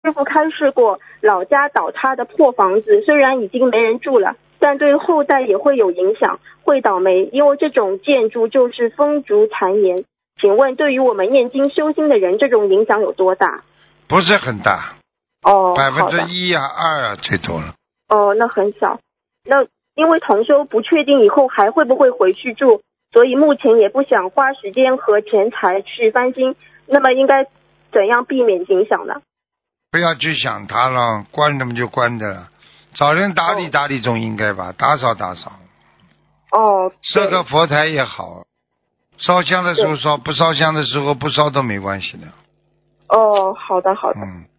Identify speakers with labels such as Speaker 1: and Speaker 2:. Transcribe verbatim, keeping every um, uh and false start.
Speaker 1: 师傅开示过，老家倒塌的破房子虽然已经没人住了，但对后代也会有影响，会倒霉，因为这种建筑就是风烛残年。请问对于我们念经修心的人，这种影响有多大？
Speaker 2: 不是很大，
Speaker 1: 哦，
Speaker 2: 百分
Speaker 1: 好的
Speaker 2: 之一啊二啊最多了。
Speaker 1: 哦，那很小。那因为同修不确定以后还会不会回去住，所以目前也不想花时间和钱财去翻新。那么应该怎样避免影响呢？
Speaker 2: 不要去想它了，关的嘛就关的了，找人打理打理总应该吧，打扫打扫。
Speaker 1: 哦，
Speaker 2: 设个佛台也好，烧香的时候烧，不烧香的时候不烧都没关系的。
Speaker 1: 哦，好的好的。
Speaker 2: 嗯，